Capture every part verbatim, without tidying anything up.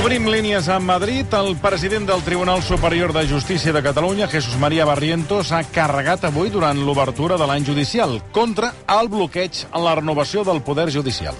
Obrim línies a Madrid. El president del Tribunal Superior de Justícia de Catalunya, Jesús María Barrientos, ha carregat avui durant l'obertura de l'any judicial contra el bloqueig en la renovació del Poder Judicial.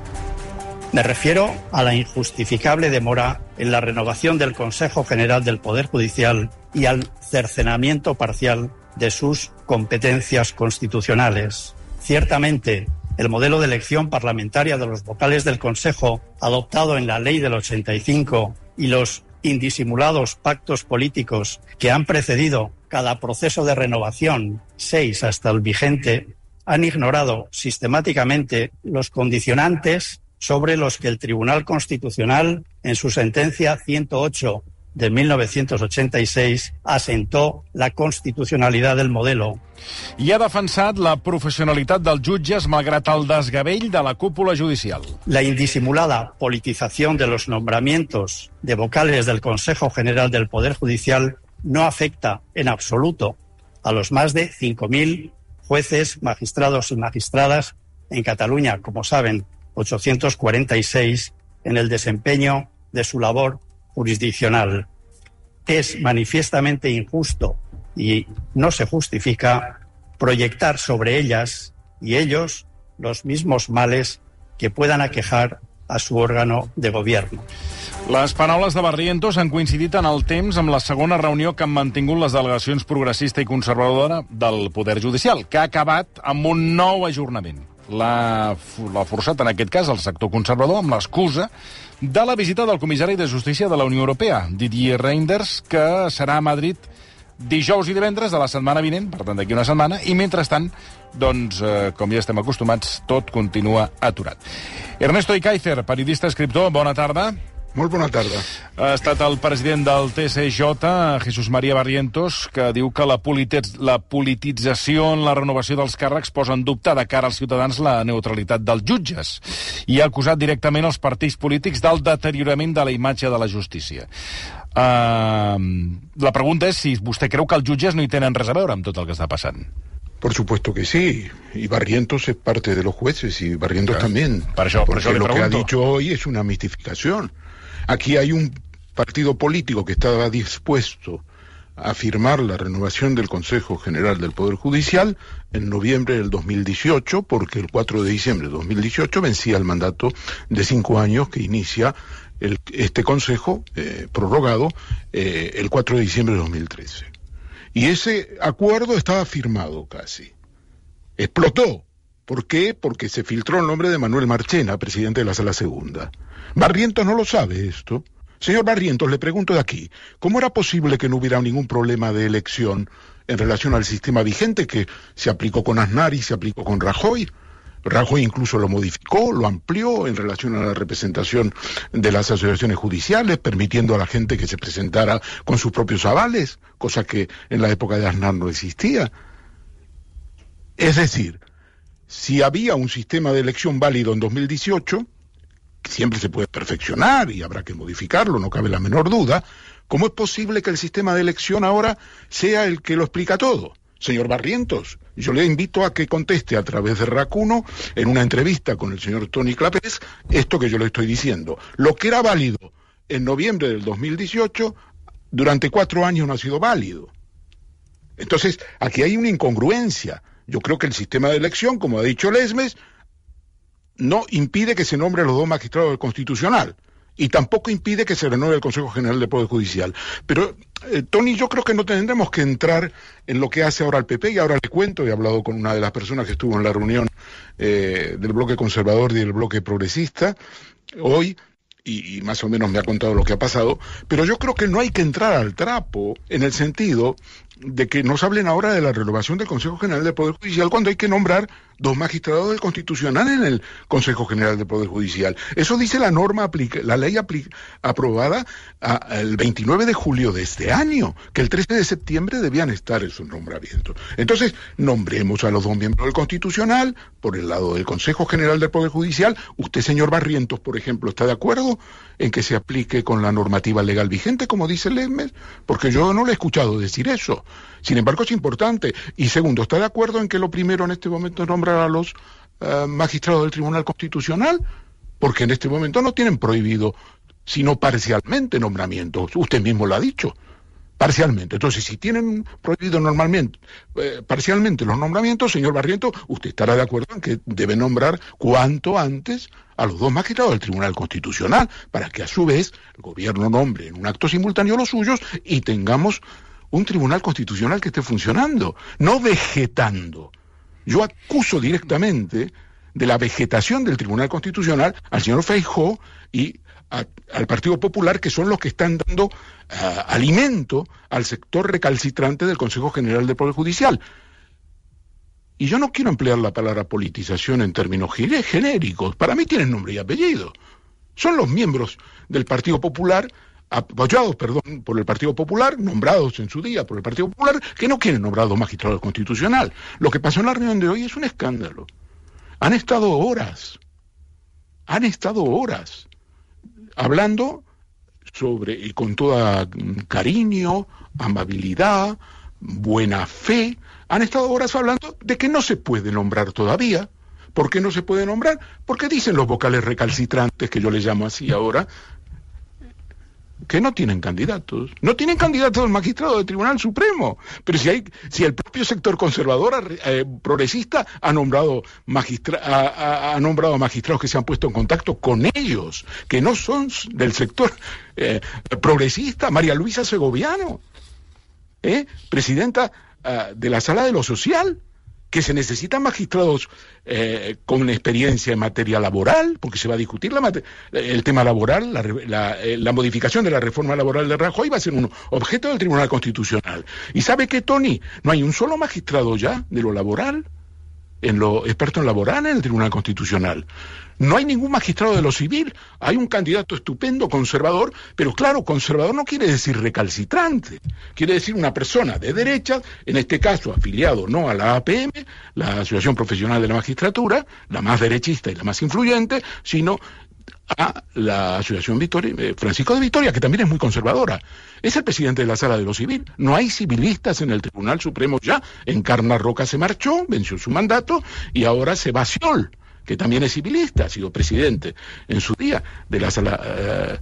Me refiero a la injustificable demora en la renovación del Consejo General del Poder Judicial y al cercenamiento parcial de sus competencias constitucionales. Ciertamente, el modelo de elección parlamentaria de los vocales del Consejo, adoptado en la Ley del ochenta y cinco, y los indisimulados pactos políticos que han precedido cada proceso de renovación, seis hasta el vigente, han ignorado sistemáticamente los condicionantes sobre los que el Tribunal Constitucional, en su sentencia ciento ocho de mil novecientos ochenta y seis, asentó la constitucionalidad del modelo. I ha defensat la professionalitat dels jutges malgrat el desgavell de la cúpula judicial. La indisimulada politización de los nombramientos de vocales del Consejo General del Poder Judicial no afecta en absoluto a los más de cinco mil jueces, magistrados y magistradas en Cataluña, como saben, ochocientos cuarenta y seis, en el desempeño de su labor jurisdiccional. Es manifiestamente injusto y no se justifica proyectar sobre ellas y ellos los mismos males que puedan aquejar a su órgano de gobierno. Les paraules de Barrientos han coincidit en el temps amb la segona reunió que han mantingut les delegacions progressista i conservadora del Poder Judicial, que ha acabat amb un nou ajornament. L'ha forçat, en aquest cas, el sector conservador amb l'excusa de la visita del comissari de Justícia de la Unió Europea, Didier Reynders, que serà a Madrid dijous i divendres de la setmana vinent, per tant, d'aquí una setmana, i mentrestant, doncs, eh, com ja estem acostumats, tot continua aturat. Ernesto Icaizer, periodista, escriptor, bona tarda. Molt bona tarda. Ha estat el president del T S J, Jesús María Barrientos, que diu que la, polititz la politització en la renovació dels càrrecs posa en dubte de cara als ciutadans la neutralitat dels jutges i ha acusat directament els partits polítics del deteriorament de la imatge de la justícia. Uh, la pregunta és si vostè creu que els jutges no hi tenen res a veure amb tot el que està passant. Por supuesto que sí, y Barrientos es parte de los jueces y Barrientos claro. también, por eso, por porque eso lo pregunto. que ha dicho hoy es una mistificación. Aquí hay un partido político que estaba dispuesto a firmar la renovación del Consejo General del Poder Judicial en noviembre del dos mil dieciocho, porque el cuatro de diciembre de dos mil dieciocho vencía el mandato de cinco años que inicia el, este Consejo eh, prorrogado eh, el cuatro de diciembre de dos mil trece. Y ese acuerdo estaba firmado casi. Explotó. ¿Por qué? Porque se filtró el nombre de Manuel Marchena, presidente de la Sala Segunda. Barrientos no lo sabe esto. Señor Barrientos, le pregunto de aquí, ¿cómo era posible que no hubiera ningún problema de elección en relación al sistema vigente que se aplicó con Aznar y se aplicó con Rajoy? Rajoy incluso lo modificó, lo amplió en relación a la representación de las asociaciones judiciales, permitiendo a la gente que se presentara con sus propios avales, cosa que en la época de Aznar no existía. Es decir, si había un sistema de elección válido en dos mil dieciocho, siempre se puede perfeccionar y habrá que modificarlo, no cabe la menor duda, ¿cómo es posible que el sistema de elección ahora sea el que lo explica todo? Señor Barrientos, yo le invito a que conteste a través de RAC uno, en una entrevista con el señor Toni Clapés, esto que yo le estoy diciendo. Lo que era válido en noviembre del dos mil dieciocho, durante cuatro años no ha sido válido. Entonces, aquí hay una incongruencia. Yo creo que el sistema de elección, como ha dicho Lesmes, no impide que se nombre a los dos magistrados del Constitucional y tampoco impide que se renueve el Consejo General del Poder Judicial. Pero, eh, Tony, yo creo que no tendremos que entrar en lo que hace ahora el P P, y ahora le cuento, he hablado con una de las personas que estuvo en la reunión eh, del bloque conservador y del bloque progresista hoy, y, y más o menos me ha contado lo que ha pasado, pero yo creo que no hay que entrar al trapo en el sentido de que nos hablen ahora de la renovación del Consejo General del Poder Judicial cuando hay que nombrar dos magistrados del Constitucional en el Consejo General del Poder Judicial. Eso dice la norma, aplica, la ley aplica, aprobada a, a el veintinueve de julio de este año, que el trece de septiembre debían estar esos nombramientos. Entonces, nombremos a los dos miembros del Constitucional por el lado del Consejo General del Poder Judicial. Usted, señor Barrientos, por ejemplo, ¿está de acuerdo en que se aplique con la normativa legal vigente, como dice Lesmes? Porque yo no le he escuchado decir eso. Sin embargo, es importante. Y segundo, ¿está de acuerdo en que lo primero en este momento es nombrar a los uh, magistrados del Tribunal Constitucional? Porque en este momento no tienen prohibido sino parcialmente nombramientos. Usted mismo lo ha dicho. Parcialmente. Entonces, si tienen prohibido normalmente, eh, parcialmente los nombramientos, señor Barrientos, usted estará de acuerdo en que debe nombrar cuanto antes a los dos magistrados del Tribunal Constitucional, para que a su vez el gobierno nombre en un acto simultáneo los suyos y tengamos un Tribunal Constitucional que esté funcionando, no vegetando. Yo acuso directamente de la vegetación del Tribunal Constitucional al señor Feijóo y A, al Partido Popular, que son los que están dando uh, alimento al sector recalcitrante del Consejo General del Poder Judicial. Y yo no quiero emplear la palabra politización en términos genéricos. Para mí tienen nombre y apellido. Son los miembros del Partido Popular, apoyados, perdón, por el Partido Popular, nombrados en su día por el Partido Popular, que no quieren nombrados magistrados constitucional. Lo que pasó en la reunión de hoy es un escándalo. Han estado horas, han estado horas, hablando sobre, y con toda cariño, amabilidad, buena fe, han estado horas hablando de que no se puede nombrar todavía. ¿Por qué no se puede nombrar? Porque dicen los vocales recalcitrantes, que yo les llamo así ahora, que no tienen candidatos. No tienen candidatos al magistrado del Tribunal Supremo. Pero si hay, si el propio sector conservador, eh, progresista, ha nombrado, magistra, ha, ha nombrado magistrados que se han puesto en contacto con ellos, que no son del sector eh, progresista. María Luisa Segoviano, eh, presidenta uh, de la Sala de lo Social, que se necesitan magistrados eh, con experiencia en materia laboral, porque se va a discutir la el tema laboral, la, la, la modificación de la reforma laboral de Rajoy va a ser un objeto del Tribunal Constitucional. ¿Y sabe qué, Tony? No hay un solo magistrado ya de lo laboral, en lo experto en laboral en el Tribunal Constitucional. No hay ningún magistrado de lo civil. Hay un candidato estupendo, conservador, pero claro, conservador no quiere decir recalcitrante. Quiere decir una persona de derecha, en este caso afiliado no a la A P M, la Asociación Profesional de la Magistratura, la más derechista y la más influyente, sino a la Asociación Victoria, eh, Francisco de Vitoria, que también es muy conservadora. Es el presidente de la Sala de lo Civil. No hay civilistas en el Tribunal Supremo ya. Encarna Roca se marchó, venció su mandato, y ahora se va Sciol, que también es civilista, ha sido presidente en su día de la Sala eh,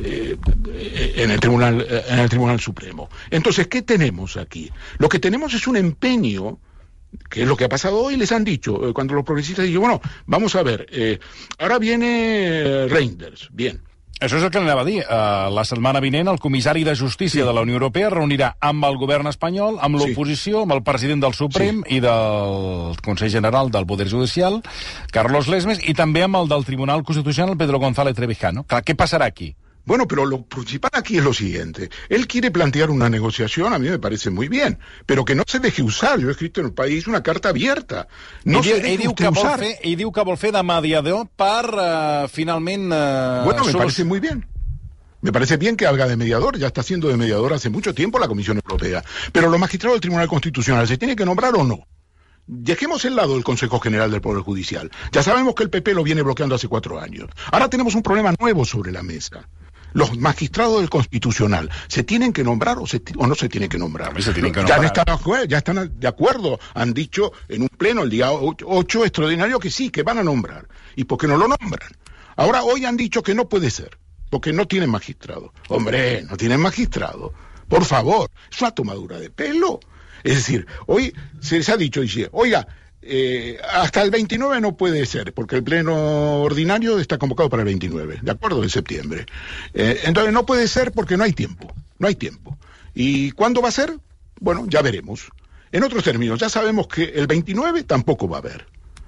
eh, en el Tribunal eh, en el Tribunal Supremo. Entonces, ¿qué tenemos aquí? Lo que tenemos es un empeño, que es lo que ha pasado hoy. Les han dicho, eh, cuando los progresistas dijeron, bueno, vamos a ver, eh, ara viene Reinders, bien. Això és el que anava a dir. Uh, la setmana vinent el comissari de Justícia sí. de la Unió Europea reunirà amb el govern espanyol, amb l'oposició, sí. amb el president del Suprem sí. i del Consell General del Poder Judicial, Carlos Lesmes, i també amb el del Tribunal Constitucional, Pedro González Trevijano. Clar, què passarà aquí? Bueno, pero lo principal aquí es lo siguiente. Él quiere plantear una negociación, a mí me parece muy bien, pero que no se deje usar. Yo he escrito en El País una carta abierta. No se deje usar. I diu que vol fer de mediador per, uh, finalment... Uh, bueno, me parece muy bien. Me parece bien que haga de mediador, ya está haciendo de mediador hace mucho tiempo la Comisión Europea. Pero los magistrados del Tribunal Constitucional, ¿se tiene que nombrar o no? Dejemos el lado del Consejo General del Poder Judicial. Ya sabemos que el P P lo viene bloqueando hace cuatro años. Ahora tenemos un problema nuevo sobre la mesa. Los magistrados del Constitucional, ¿se tienen que nombrar o, se, o no se tienen que nombrar? Se tienen que ya, nombrar. Están, ya están de acuerdo, han dicho en un pleno el día ocho extraordinario que sí, que van a nombrar. ¿Y por qué no lo nombran? Ahora hoy han dicho que no puede ser, porque no tienen magistrado. Hombre, no tienen magistrado. Por favor, es una tomadura de pelo. Es decir, hoy se les ha dicho, dice, oiga, Eh, hasta el veintinueve no puede ser, porque el pleno ordinario está convocado para el veintinueve, ¿de acuerdo? De septiembre. Eh, entonces no puede ser porque no hay tiempo, no hay tiempo. ¿Y cuándo va a ser? Bueno, ya veremos. En otros términos, ya sabemos que el veintinueve tampoco va a haber.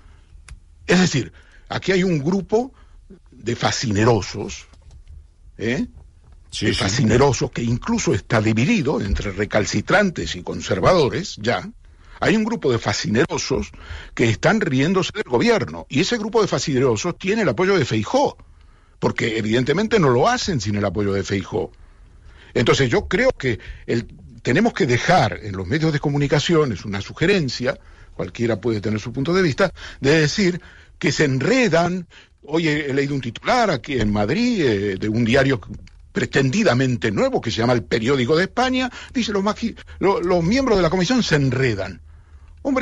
Es decir, aquí hay un grupo de fascinerosos, ¿eh? Sí, de sí. fascinerosos que incluso está dividido entre recalcitrantes y conservadores, ya. Hay un grupo de fascinerosos que están riéndose del gobierno, y ese grupo de fascinerosos tiene el apoyo de Feijóo, porque evidentemente no lo hacen sin el apoyo de Feijóo. Entonces yo creo que el, tenemos que dejar en los medios de comunicación, es una sugerencia, cualquiera puede tener su punto de vista, de decir que se enredan. Hoy he, he leído un titular aquí en Madrid eh, de un diario pretendidamente nuevo que se llama El Periódico de España, dice los, magi- lo, los miembros de la comisión se enredan. Hombre,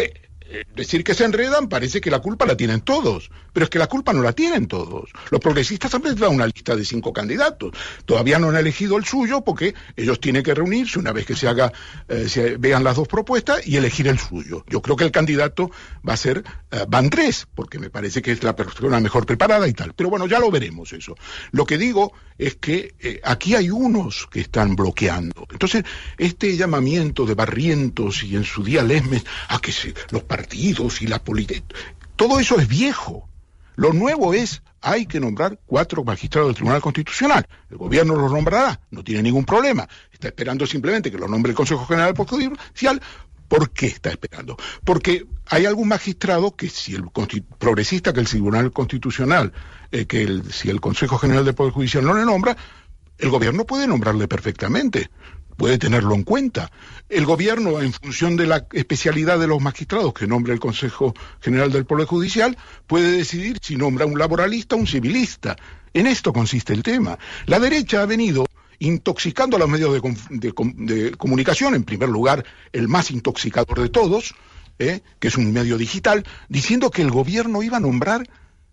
decir que se enredan parece que la culpa la tienen todos, pero es que la culpa no la tienen todos. Los progresistas han presentado una lista de cinco candidatos, todavía no han elegido el suyo porque ellos tienen que reunirse una vez que se haga, eh, se vean las dos propuestas y elegir el suyo. Yo creo que el candidato va a ser eh, Vandrés, porque me parece que es la persona mejor preparada y tal, pero bueno, ya lo veremos eso. Lo que digo es que eh, aquí hay unos que están bloqueando. Entonces, este llamamiento de Barrientos y en su día Lesmes a que se, los partidos y la política, todo eso es viejo. Lo nuevo es, hay que nombrar cuatro magistrados del Tribunal Constitucional. El gobierno los nombrará, no tiene ningún problema. Está esperando simplemente que lo nombre el Consejo General del Poder Judicial. ¿Por qué está esperando? Porque hay algún magistrado que si el progresista que el Tribunal Constitucional, eh, que el, si el Consejo General del Poder Judicial no le nombra, el gobierno puede nombrarle perfectamente, puede tenerlo en cuenta. El gobierno, en función de la especialidad de los magistrados que nombre el Consejo General del Poder Judicial, puede decidir si nombra un laboralista o un civilista. En esto consiste el tema. La derecha ha venido intoxicando a los medios de, de, de comunicación, en primer lugar, el más intoxicador de todos, eh, que es un medio digital, diciendo que el gobierno iba a nombrar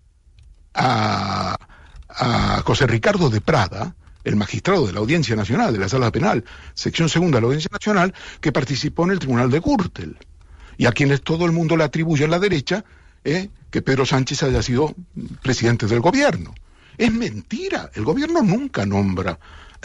a, a José Ricardo de Prada, el magistrado de la Audiencia Nacional, de la Sala Penal, sección segunda de la Audiencia Nacional, que participó en el Tribunal de Gürtel, y a quienes todo el mundo le atribuye a la derecha eh, que Pedro Sánchez haya sido presidente del gobierno. Es mentira, el gobierno nunca nombra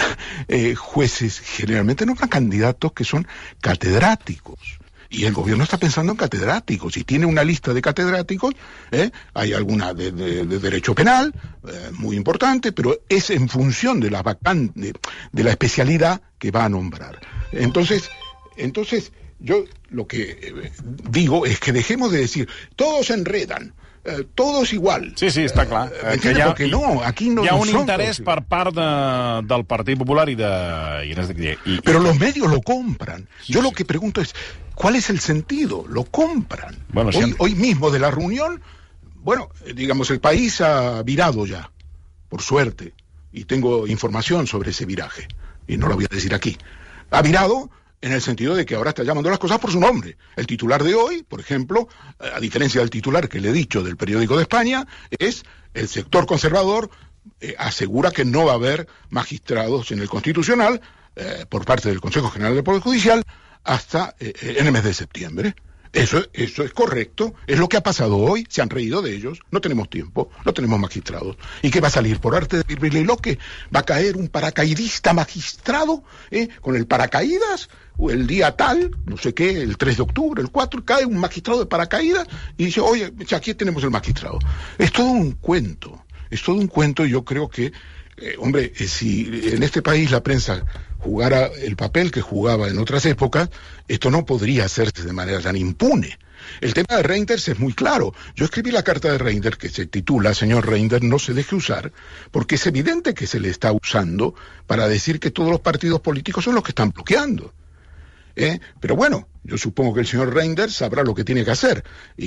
eh, jueces, generalmente nombran candidatos que son catedráticos. Y el gobierno está pensando en catedráticos, y tiene una lista de catedráticos, ¿eh? Hay alguna de, de, de derecho penal, eh, muy importante, pero es en función de la vacante, de, de la especialidad que va a nombrar. Entonces, entonces yo lo que eh, digo es que dejemos de decir, todos se enredan, Eh, todos igual. Sí, sí, està clar. Eh, que ha, Perquè no, aquí no, hi ha no un son interès todos. per part de, del Partit Popular y de... Y, y, Pero los medios lo compran. Yo sí, lo que pregunto es, ¿cuál es el sentido? Lo compran. Bueno, hoy, si... hoy mismo de la reunión, bueno, digamos, el país ha virado ya, por suerte, y tengo información sobre ese viraje, y no lo voy a decir aquí. Ha virado en el sentido de que ahora está llamando las cosas por su nombre. El titular de hoy, por ejemplo, a diferencia del titular que le he dicho del Periódico de España, es el sector conservador eh, asegura que no va a haber magistrados en el Constitucional eh, por parte del Consejo General del Poder Judicial hasta eh, en el mes de septiembre. Eso, eso es correcto, es lo que ha pasado hoy, se han reído de ellos, no tenemos tiempo, no tenemos magistrados. ¿Y qué va a salir? Por arte de Birbililoque, va a caer un paracaidista magistrado, ¿eh? Con el paracaídas, o el día tal, no sé qué, el tres de octubre, el cuatro, cae un magistrado de paracaídas y dice, oye, aquí tenemos el magistrado. Es todo un cuento, es todo un cuento, y yo creo que, eh, hombre, eh, si en este país la prensa jugara el papel que jugaba en otras épocas, esto no podría hacerse de manera tan impune. El tema de Reinders es muy claro. Yo escribí la carta de Reinders que se titula Señor Reinders, no se deje usar, porque es evidente que se le está usando para decir que todos los partidos políticos son los que están bloqueando. ¿Eh? Pero bueno, yo supongo que el señor Reinders sabrá lo que tiene que hacer.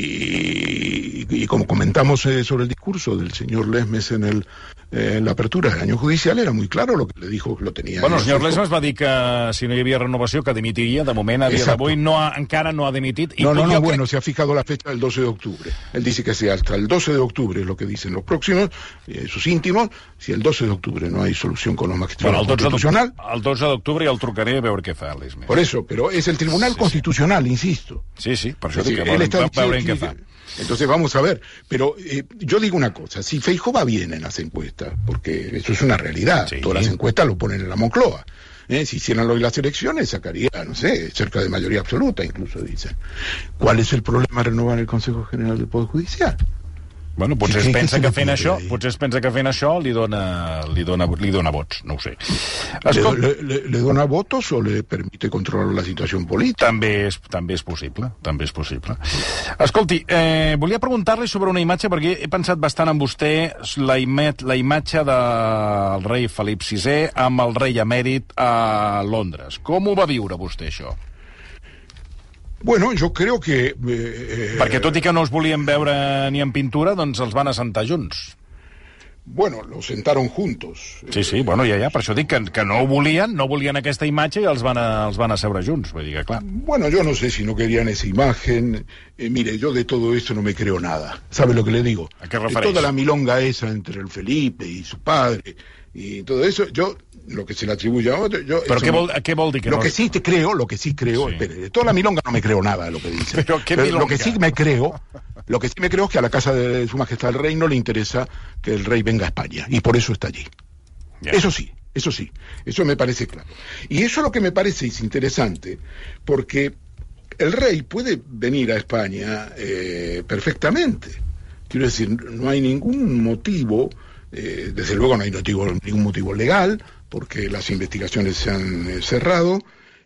Y, y, y como comentamos eh, sobre el discurso del señor Lesmes en, el, eh, en la apertura del año judicial, era muy claro lo que le dijo, lo tenía. Bueno, el senyor Lesmes va dir que si no hi havia renovació que dimitiria. De moment, a dia d'avui, no ha, encara no ha dimitit. I no, no, no, bueno, que... se ha fijado la fecha del doce de octubre. Él dice que sea hasta el doce de octubre, es lo que dicen los próximos, eh, sus íntimos. Si el doce de octubre no hay solución con los magistrados bueno, constitucional... El doce d'octubre ja el trucaré a veure què fa, Lesmes. Por eso, pero es el Tribunal sí, Constitucional, sí. Insisto. Sí, sí, por eso sí, digo que va, va, va a ver en qué fa. Entonces vamos a ver, pero eh, yo digo una cosa, si Feijóo va bien en las encuestas, porque eso es una realidad, sí. Todas las encuestas lo ponen en la Moncloa, ¿eh? Si hicieran hoy las elecciones sacaría, no sé, cerca de mayoría absoluta incluso dicen. ¿Cuál es el problema de renovar el Consejo General del Poder Judicial? Bueno, potser es pensa que fent això, potser es pensa que fent això li dona, li dona, li dona vots, no ho sé. Escol... Le, le, le dona votos o le permite controlar la situació política? També és, també és possible, també és possible. Escolti, eh, volia preguntar-li sobre una imatge, perquè he pensat bastant en vostè, la, imet, la imatge del rei Felip sisè amb el rei emèrit a Londres. Com ho va viure vostè, això? Bueno, yo creo que... Eh, Perquè tot i que no els volien veure ni en pintura, doncs els van assentar junts. Bueno, los sentaron juntos. Sí, sí, bueno, ja, ja, per això dic que, que no ho volien, no volien aquesta imatge i els van a, els van a seure junts, vull dir que clar. Bueno, yo no sé si no querían esa imagen. Eh, mire, yo de todo esto no me creo nada. ¿Sabe lo que le digo? ¿A qué refereix? Toda la milonga esa entre el Felipe y su padre y todo eso, yo, lo que se le atribuye a otro... Yo, ¿Pero qué no, vol, qué vol dir? Que lo no... que sí te creo, lo que sí creo... Sí. Espere, de toda la milonga no me creo nada de lo que dice. ¿Pero qué Pero milonga? lo que sí me creo... Lo que sí me creo es que a la casa de Su Majestad el Rey no le interesa que el rey venga a España, y por eso está allí. Yeah. Eso sí, eso sí, eso me parece claro. Y eso es lo que me parece es interesante, porque el rey puede venir a España eh, perfectamente. Quiero decir, no hay ningún motivo, eh, desde luego no hay motivo, ningún motivo legal, porque las investigaciones se han eh, cerrado,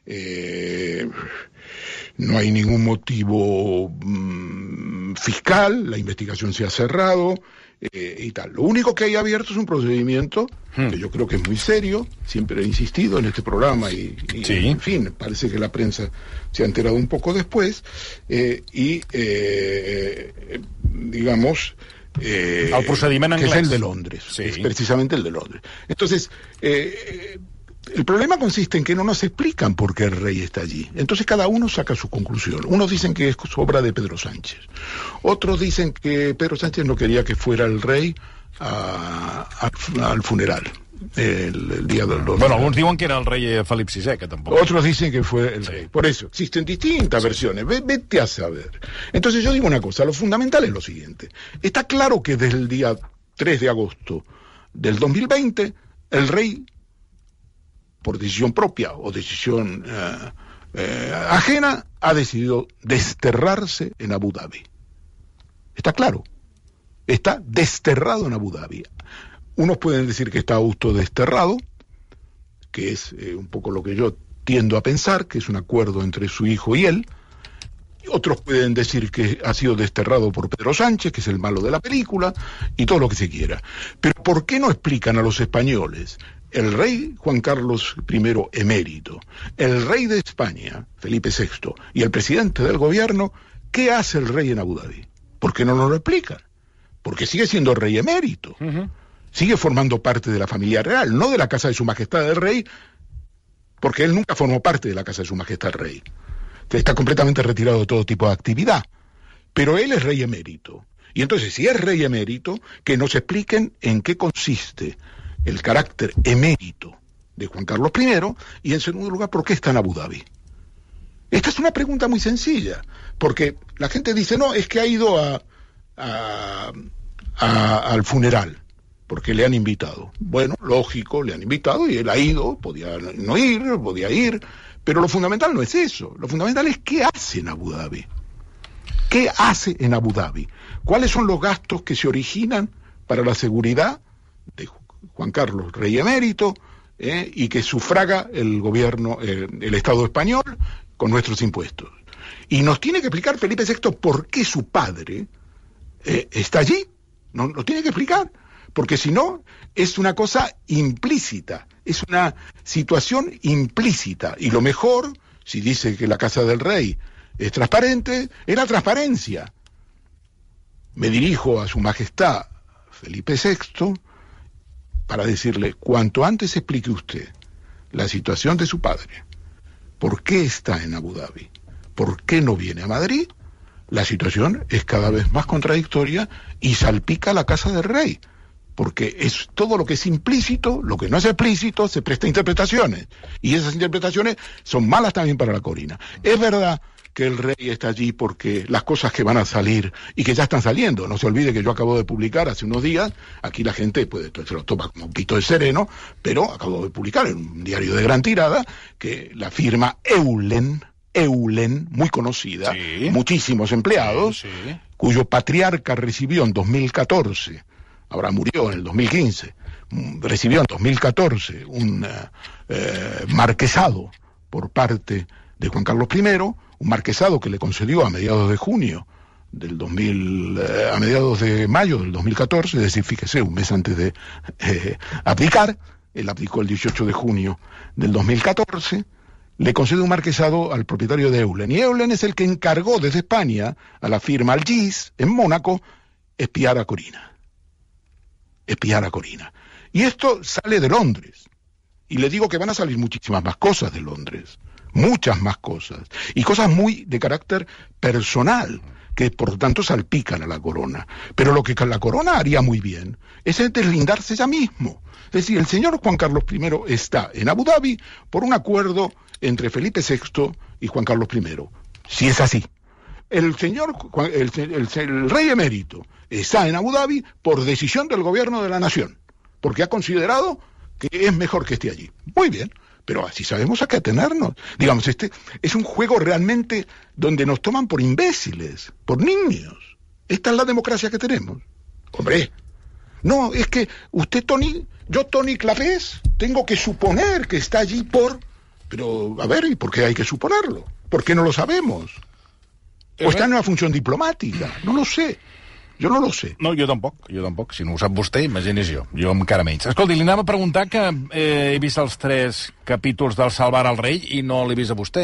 eh, no hay ningún motivo mmm, fiscal, la investigación se ha cerrado eh, y tal. Lo único que hay abierto es un procedimiento hmm. que yo creo que es muy serio, siempre he insistido en este programa y, y sí. en fin, parece que la prensa se ha enterado un poco después eh, y eh, digamos... Eh, el procediment anglès. Que es el de Londres, sí. Es precisamente el de Londres. Entonces, eh, el problema consiste en que no nos explican por qué el rey está allí. Entonces cada uno saca su conclusión. Unos dicen que es obra de Pedro Sánchez. Otros dicen que Pedro Sánchez no quería que fuera el rey a, a, al funeral. El, el día del dos. Bueno, algunos diuen que era el rey Felip sisè, que tampoco. Otros dicen que fue el sí. rey. Por eso, existen distintas sí. versiones. Vete a saber. Entonces yo digo una cosa, lo fundamental es lo siguiente. Está claro que desde el día tres de agosto del dos mil veinte, el rey, por decisión propia o decisión eh, eh, ajena, ha decidido desterrarse en Abu Dhabi. Está claro. Está desterrado en Abu Dhabi. Unos pueden decir que está autodesterrado, que es eh, un poco lo que yo tiendo a pensar, que es un acuerdo entre su hijo y él. Y otros pueden decir que ha sido desterrado por Pedro Sánchez, que es el malo de la película, y todo lo que se quiera. Pero ¿por qué no explican a los españoles, el rey Juan Carlos primero emérito, el rey de España, Felipe sexto, y el presidente del gobierno, qué hace el rey en Abu Dhabi? ¿Por qué no nos lo explican? Porque sigue siendo rey emérito. Uh-huh. Sigue formando parte de la familia real, no de la casa de Su Majestad el Rey, porque él nunca formó parte de la casa de Su Majestad el Rey. Está completamente retirado de todo tipo de actividad. Pero él es rey emérito. Y entonces, si es rey emérito, que nos expliquen en qué consiste el carácter emérito de Juan Carlos primero, y en segundo lugar, ¿por qué está en Abu Dhabi? Esta es una pregunta muy sencilla, porque la gente dice, no, es que ha ido a, a, a, al funeral, porque le han invitado. Bueno, lógico, le han invitado y él ha ido, podía no ir, podía ir, pero lo fundamental no es eso, lo fundamental es qué hace en Abu Dhabi. ¿Qué hace en Abu Dhabi? ¿Cuáles son los gastos que se originan para la seguridad de Juan Carlos, rey emérito, eh, y que sufraga el gobierno, eh, el Estado español, con nuestros impuestos? Y nos tiene que explicar Felipe sexto por qué su padre eh, está allí. Nos lo tiene que explicar. Porque si no, es una cosa implícita, es una situación implícita. Y lo mejor, si dice que la casa del rey es transparente, es la transparencia. Me dirijo a Su Majestad Felipe sexto para decirle, cuanto antes explique usted la situación de su padre, por qué está en Abu Dhabi, por qué no viene a Madrid, la situación es cada vez más contradictoria y salpica la casa del rey. Porque es todo lo que es implícito, lo que no es explícito, se presta a interpretaciones. Y esas interpretaciones son malas también para la Corina. Es verdad que el rey está allí porque las cosas que van a salir y que ya están saliendo. No se olvide que yo acabo de publicar hace unos días, aquí la gente pues, se lo toma como un pito de sereno, pero acabo de publicar en un diario de gran tirada que la firma Eulen, Eulen, muy conocida, sí. muchísimos empleados, sí, sí. cuyo patriarca recibió en dos mil catorce... ahora murió en el dos mil quince, recibió en dos mil catorce un eh, marquesado por parte de Juan Carlos primero, un marquesado que le concedió a mediados de junio del dos mil, eh, a mediados de mayo del dos mil catorce, es decir, fíjese, un mes antes de eh, abdicar, él abdicó el dieciocho de junio del dos mil catorce, le concede un marquesado al propietario de Eulen, y Eulen es el que encargó desde España a la firma Algís, en Mónaco, espiar a Corina. espiar a Corina. Y esto sale de Londres. Y le digo que van a salir muchísimas más cosas de Londres. Muchas más cosas. Y cosas muy de carácter personal, que por lo tanto salpican a la corona. Pero lo que la corona haría muy bien es deslindarse ya mismo. Es decir, el señor Juan Carlos primero está en Abu Dhabi por un acuerdo entre Felipe sexto y Juan Carlos primero. Si es así. El señor, el, el, el rey emérito está en Abu Dhabi por decisión del gobierno de la nación, porque ha considerado que es mejor que esté allí. Muy bien, pero así sabemos a qué atenernos. Digamos, este es un juego realmente donde nos toman por imbéciles, por niños. Esta es la democracia que tenemos. Hombre, no, es que usted, Tony, yo, Tony Clapés, tengo que suponer que está allí por... Pero, a ver, ¿y por qué hay que suponerlo? ¿Por qué no lo sabemos? O està en una funció diplomàtica, no lo sé. Jo no lo sé. No, jo tampoc, jo tampoc. Si no ho sap vostè, imagini's jo. Jo encara menys. Escolti, li anava a preguntar que eh, he vist els tres capítols del Salvar al Rei i no l'he vist a vostè.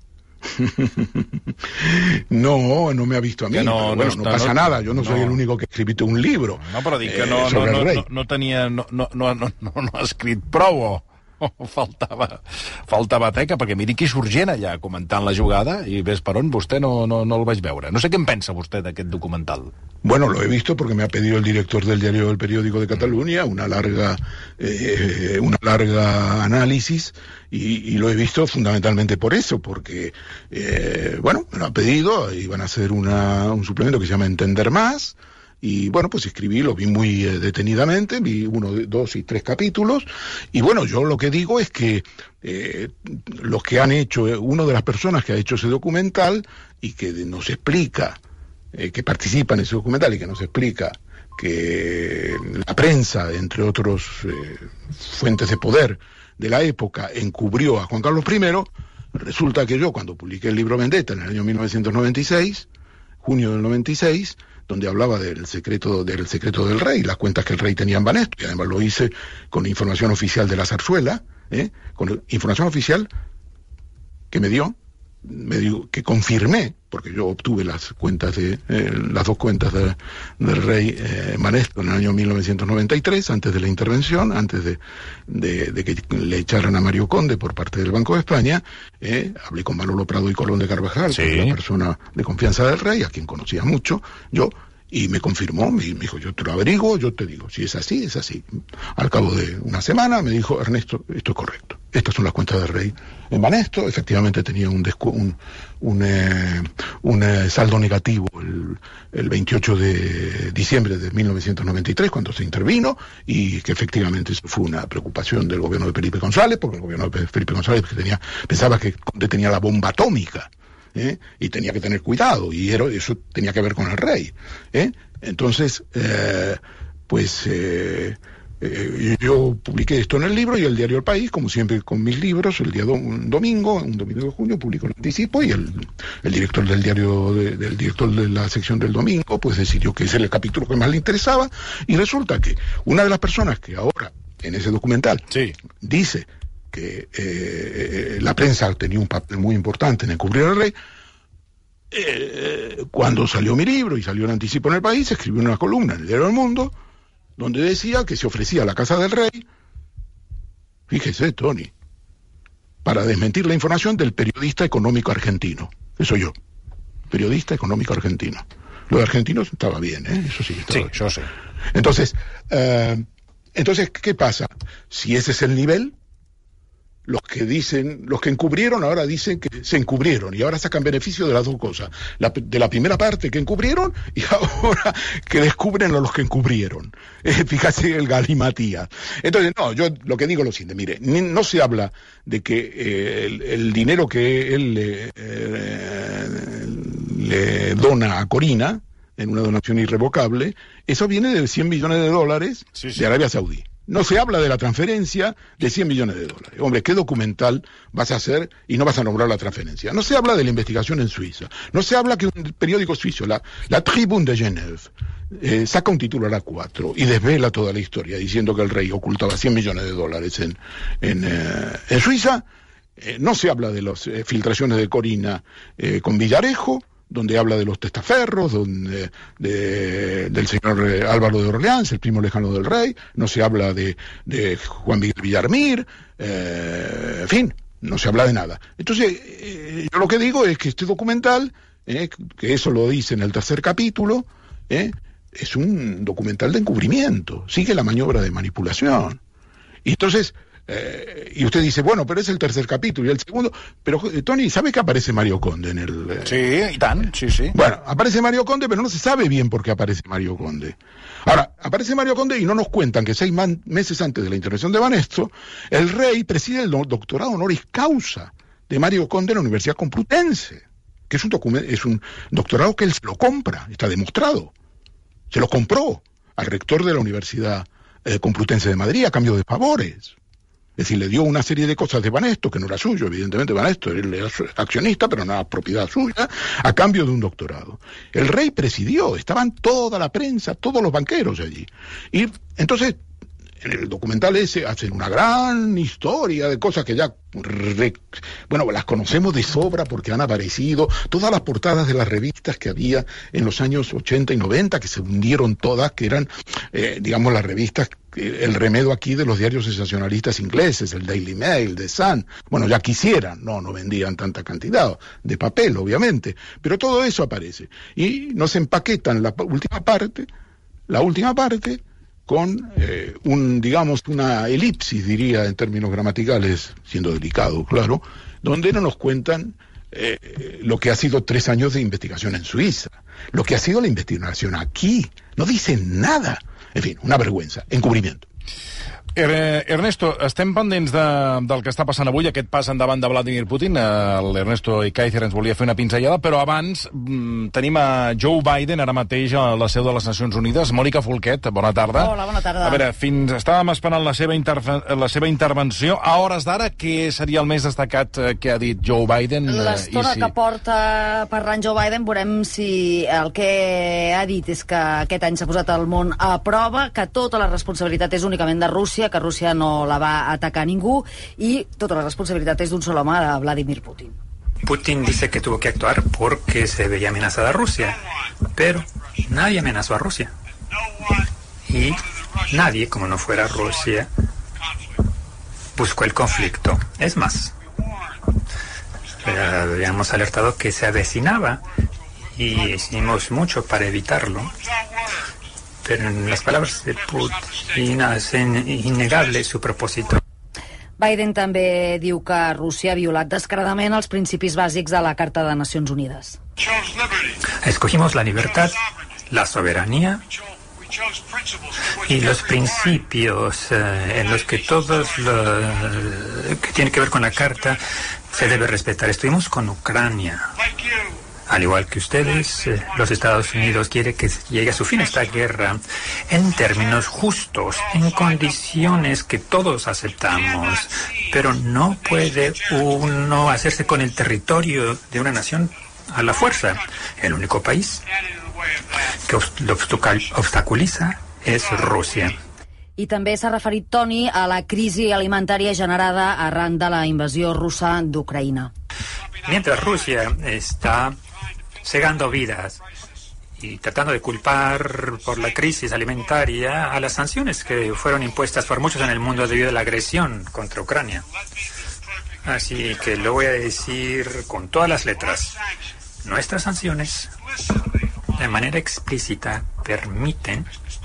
No, no me ha visto a mí. No, bueno, no, no pasa no, nada, yo no, no soy el único que escribiste un libro. No, però dic que no, eh, no, no, no, no tenia... No, no, no, no, no ha escrit prou, o... faltava, faltava teca, perquè miri qui surt gent allà comentant la jugada i ves per on, vostè no, no, no el vaig veure. No sé què en pensa vostè d'aquest documental. Bueno, lo he visto porque me ha pedido el director del diario El Periódico de Cataluña una larga, eh, una larga análisis y, y lo he visto fundamentalmente por eso, porque, eh, bueno, me lo ha pedido, iban a hacer una, un suplemento que se llama Entender Más. Y bueno, pues escribí, lo vi muy eh, detenidamente, vi uno, dos y tres capítulos, y bueno, yo lo que digo es que eh, los que han hecho, eh, una de las personas que ha hecho ese documental y que nos explica, eh, que participa en ese documental y que nos explica que la prensa, entre otros eh, fuentes de poder de la época, encubrió a Juan Carlos primero, resulta que yo cuando publiqué el libro Vendetta en el año mil novecientos noventa y seis, junio del noventa y seis, donde hablaba del secreto del secreto del rey, las cuentas que el rey tenía en Banesto, y además lo hice con información oficial de la zarzuela, ¿eh? Con información oficial que me dio, me dio, que confirmé, porque yo obtuve las cuentas de eh, las dos cuentas de, del rey eh, Banesto en el año mil novecientos noventa y tres, antes de la intervención, antes de, de, de que le echaran a Mario Conde por parte del Banco de España. eh, hablé con Manolo Prado y Colón de Carvajal, sí, que es la persona de confianza del rey, a quien conocía mucho, yo, y me confirmó, me, me dijo, yo te lo averiguo, yo te digo, si es así, es así. Al cabo de una semana me dijo, Ernesto, esto es correcto, estas son las cuentas del rey en Banesto. Efectivamente tenía un descu un, un, eh, un eh, saldo negativo el, el veintiocho de diciembre de mil novecientos noventa y tres, cuando se intervino, y que efectivamente eso fue una preocupación del gobierno de Felipe González, porque el gobierno de Felipe González que tenía, pensaba que Conde tenía la bomba atómica, ¿eh? Y tenía que tener cuidado, y era, eso tenía que ver con el rey, ¿eh? Entonces, eh, pues eh, eh, yo publiqué esto en el libro, y el diario El País, como siempre con mis libros, el día do, un domingo, un domingo de junio, publicó el anticipo, y el, el director del diario, de, del director de la sección del domingo, pues decidió que ese era el capítulo que más le interesaba, y resulta que una de las personas que ahora, en ese documental, sí, dice que eh, la prensa tenía un papel muy importante en encubrir al rey, eh, cuando salió mi libro y salió el anticipo en El País, escribió una columna en el diario El Mundo, donde decía que se ofrecía a la casa del rey, fíjese, Tony, para desmentir la información del periodista económico argentino, que soy yo, periodista económico argentino. Lo de argentinos estaba bien, ¿eh? Eso sí que estaba sí, bien. Yo sé. Entonces, eh, entonces, ¿qué pasa? Si ese es el nivel, los que dicen, los que encubrieron ahora dicen que se encubrieron y ahora sacan beneficio de las dos cosas, la, de la primera parte que encubrieron y ahora que descubren a los que encubrieron. Eh, fíjate el galimatías. Entonces, no, yo lo que digo es lo siguiente, mire, ni, no se habla de que eh, el, el dinero que él le, eh, le dona a Corina, en una donación irrevocable, eso viene de cien millones de dólares sí, sí. de Arabia Saudí. No se habla de la transferencia de cien millones de dólares. Hombre, ¿qué documental vas a hacer y no vas a nombrar la transferencia? No se habla de la investigación en Suiza. No se habla que un periódico suizo, la, la Tribune de Genève, eh, saca un titular a cuatro y desvela toda la historia diciendo que el rey ocultaba cien millones de dólares en, en, eh, en Suiza. Eh, no se habla de las eh, filtraciones de Corina eh, con Villarejo, donde habla de los testaferros, donde, de, del señor eh, Álvaro de Orleans, el primo lejano del rey, no se habla de, de Juan Miguel Villarmir, eh, en fin, no se habla de nada. Entonces, eh, yo lo que digo es que este documental, eh, que eso lo dice en el tercer capítulo, eh, es un documental de encubrimiento, sigue la maniobra de manipulación. Y entonces... Eh, y usted dice, bueno, pero es el tercer capítulo y el segundo, pero Tony, ¿sabe que aparece Mario Conde en el...? Eh... Sí, y tant, sí, sí. Bueno, aparece Mario Conde, pero no se sabe bien por qué aparece Mario Conde. Ahora, aparece Mario Conde y no nos cuentan que seis man- meses antes de la intervención de Banesto, el rey preside el do- doctorado honoris causa de Mario Conde en la Universidad Complutense, que es un, document- es un doctorado que él se lo compra, está demostrado. Se lo compró al rector de la Universidad eh, Complutense de Madrid a cambio de favores. Es decir, le dio una serie de cosas de Banesto, que no era suyo, evidentemente Banesto, él era accionista, pero no era propiedad suya, a cambio de un doctorado. El rey presidió, estaban toda la prensa, todos los banqueros allí. Y entonces, en el documental ese hacen una gran historia de cosas que ya, re, bueno, las conocemos de sobra porque han aparecido todas las portadas de las revistas que había en los años ochenta y noventa, que se hundieron todas, que eran, eh, digamos, las revistas, eh, el remedio aquí de los diarios sensacionalistas ingleses, el Daily Mail, The Sun. Bueno, ya quisieran, no, no vendían tanta cantidad de papel, obviamente, pero todo eso aparece. Y nos empaquetan la última parte, la última parte, con eh, un, digamos, una elipsis, diría, en términos gramaticales, siendo delicado, claro, donde no nos cuentan eh, lo que ha sido tres años de investigación en Suiza, lo que ha sido la investigación aquí, no dicen nada, en fin, una vergüenza, encubrimiento. Er, Ernesto, estem pendents de, del que està passant avui, aquest pas endavant de Vladimir Putin. L'Ernesto Ikaizer ens volia fer una pinzellada, però abans mm, tenim a Joe Biden ara mateix a la seu de les Nacions Unides. Mònica Folquet, bona tarda. Hola, bona tarda. A veure, fins estàvem esperant la seva, la seva intervenció. A hores d'ara, què seria el més destacat que ha dit Joe Biden? L'estona si... que porta parlant Joe Biden, veurem si el que ha dit és que aquest any s'ha posat el món a prova, que tota la responsabilitat és únicament de Rússia, que Rússia no la va atacar a ningú, i tota la responsabilitat és d'un sol home, de Vladimir Putin. Putin dice que tuvo que actuar porque se veía amenazada Rusia, pero nadie amenazó a Rusia. Y nadie, como no fuera Rusia, buscó el conflicto. Es más, habíamos alertado que se avecinaba y hicimos mucho para evitarlo. Pero en las palabras de Putin hacen innegable su propósito. Biden també diu que Rússia ha violat descaradament els principis bàsics de la Carta de Nacions Unides. Escogimos la libertad, la soberanía y los principios eh, en los que todos lo que tiene que ver con la Carta se debe respetar. Estuvimos con Ucrania. Al igual que ustedes, eh, los Estados Unidos quiere que llegue a su fin esta guerra en términos justos, en condiciones que todos aceptamos. Pero no puede uno hacerse con el territorio de una nación a la fuerza. El único país que lo obstaculiza es Rusia. I també s'ha referit, Toni, a la crisi alimentària generada arran de la invasió russa d'Ucraïna. Mientras Rusia está cegando vidas y tratando de culpar por la crisis alimentaria a las sanciones que fueron impuestas por muchos en el mundo debido a la agresión contra Ucrania. Así que lo voy a decir con todas las letras. Nuestras sanciones, de manera explícita, permiten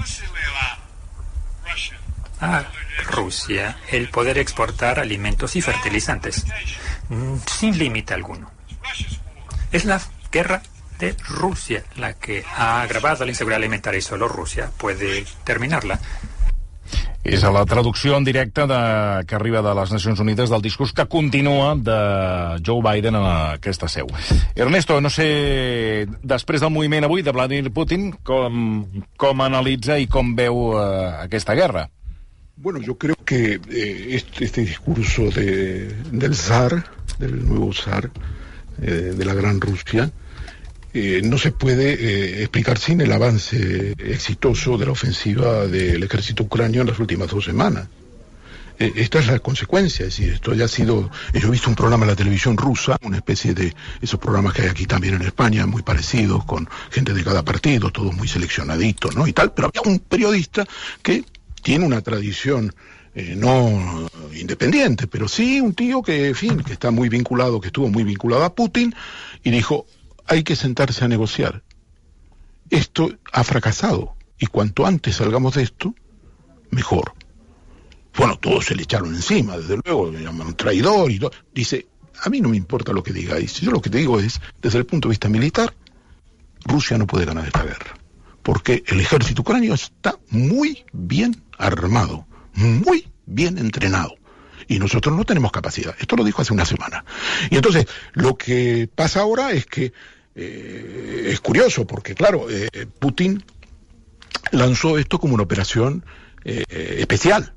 a Rusia el poder exportar alimentos y fertilizantes sin límite alguno. Es la guerra de Rusia la que ha agravado la inseguridad alimentaria y solo Rusia puede terminarla. És a la traducció en directe de, que arriba de les Nacions Unides del discurs que continua de Joe Biden a aquesta seu. Ernesto, no sé, després del moviment avui de Vladimir Putin, com, com analitza i com veu eh, aquesta guerra? Bueno, yo creo que eh, este, este discurso de, del zar, del nuevo zar eh, de la Gran Rusia, eh, no se puede eh, explicar sin el avance exitoso de la ofensiva del ejército ucranio en las últimas dos semanas. eh, esta es la consecuencia, es decir, esto ya ha sido, yo he visto un programa en la televisión rusa, una especie de esos programas que hay aquí también en España, muy parecidos, con gente de cada partido, todos muy seleccionaditos, ¿no? Y tal, pero había un periodista que tiene una tradición eh, no independiente, pero sí un tío que, en fin, que está muy vinculado, que estuvo muy vinculado a Putin, y dijo, hay que sentarse a negociar. Esto ha fracasado, y cuanto antes salgamos de esto, mejor. Bueno, todos se le echaron encima, desde luego, le llaman traidor y todo. Dice, a mí no me importa lo que digáis, yo lo que te digo es, desde el punto de vista militar, Rusia no puede ganar esta guerra, porque el ejército ucraniano está muy bien armado, muy bien entrenado, y nosotros no tenemos capacidad. Esto lo dijo hace una semana. Y entonces, lo que pasa ahora es que, eh, es curioso, porque claro, eh, Putin lanzó esto como una operación eh, especial.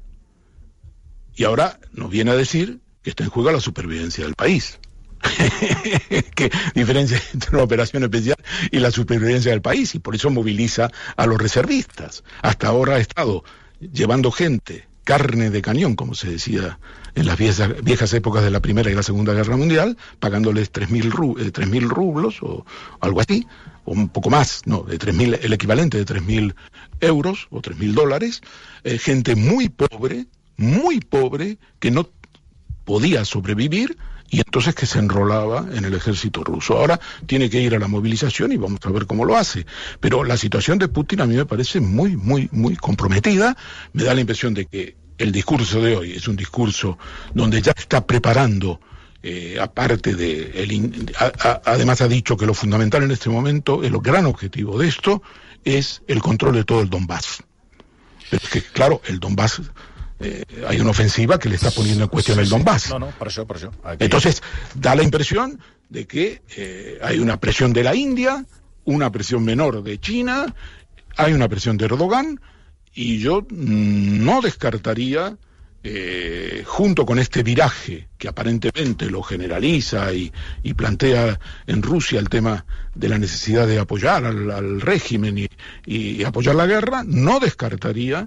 Y ahora nos viene a decir que está en juego la supervivencia del país. ¿Qué diferencia entre una operación especial y la supervivencia del país? Y por eso moviliza a los reservistas. Hasta ahora ha estado llevando gente, carne de cañón, como se decía en las viejas, viejas épocas de la Primera y la Segunda Guerra Mundial, pagándoles tres mil ru, eh, tres mil rublos o algo así, o un poco más, no, de tres mil, el equivalente de tres mil euros o tres mil dólares, eh, gente muy pobre, muy pobre, que no podía sobrevivir, y entonces que se enrolaba en el ejército ruso. Ahora tiene que ir a la movilización y vamos a ver cómo lo hace. Pero la situación de Putin a mí me parece muy, muy, muy comprometida. Me da la impresión de que el discurso de hoy es un discurso donde ya está preparando, eh, aparte de... El, a, a, además ha dicho que lo fundamental en este momento, el gran objetivo de esto, es el control de todo el Donbass. Pero es que, claro, el Donbass... Eh, hay una ofensiva que le está poniendo en cuestión sí, sí, el Donbass. Sí. No, no, por eso, por eso. Aquí... Entonces, da la impresión de que eh, hay una presión de la India, una presión menor de China, hay una presión de Erdogan, y yo mmm, no descartaría, eh, junto con este viraje que aparentemente lo generaliza y, y plantea en Rusia el tema de la necesidad de apoyar al, al régimen y, y apoyar la guerra, no descartaría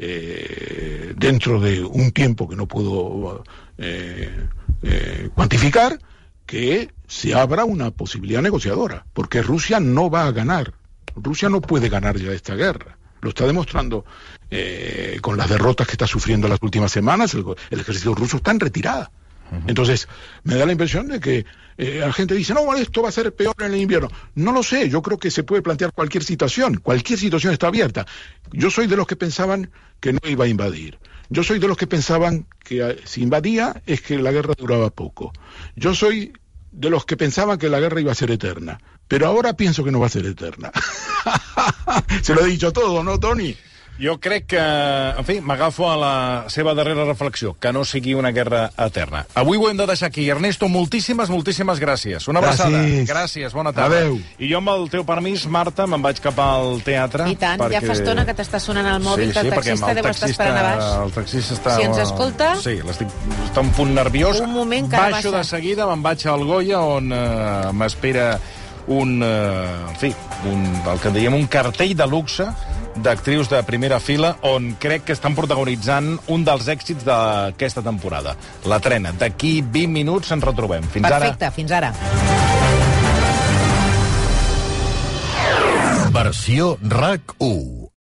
Eh, dentro de un tiempo que no puedo eh, eh, cuantificar, que se abra una posibilidad negociadora, porque Rusia no va a ganar. Rusia no puede ganar ya esta guerra. Lo está demostrando eh, con las derrotas que está sufriendo las últimas semanas. El, el ejército ruso está en retirada. Entonces, me da la impresión de que eh, la gente dice, no, esto va a ser peor en el invierno. No lo sé, yo creo que se puede plantear cualquier situación, cualquier situación está abierta. Yo soy de los que pensaban que no iba a invadir. Yo soy de los que pensaban que eh, si invadía es que la guerra duraba poco. Yo soy de los que pensaban que la guerra iba a ser eterna. Pero ahora pienso que no va a ser eterna. Se lo he dicho todo, ¿no, Toni? Jo crec que, en fi, m'agafo a la seva darrera reflexió, que no sigui una guerra eterna. Avui ho hem de deixar aquí. Ernesto, moltíssimes, moltíssimes gràcies. Una abraçada. Gràcies. Gràcies, bona tarda. Adéu. I jo, amb el teu permís, Marta, me'n vaig cap al teatre. I tant, perquè... ja fa estona que t'està sonant el mòbil, sí, que el sí, taxista deu estar esperant a baix. El taxista està... Si ens escolta... Sí, l'estic... està un punt nerviós. Un moment que Baixo baixa. De seguida, me'n vaig al Goya, on uh, m'espera un... Uh, en fi, un, el que dèiem, un cartell de luxe d'actrius de primera fila on crec que estan protagonitzant un dels èxits d'aquesta temporada. La Trena. D'aquí vint minuts ens retrobem. Fins Perfecte, ara. fins ara. Versió RAC u.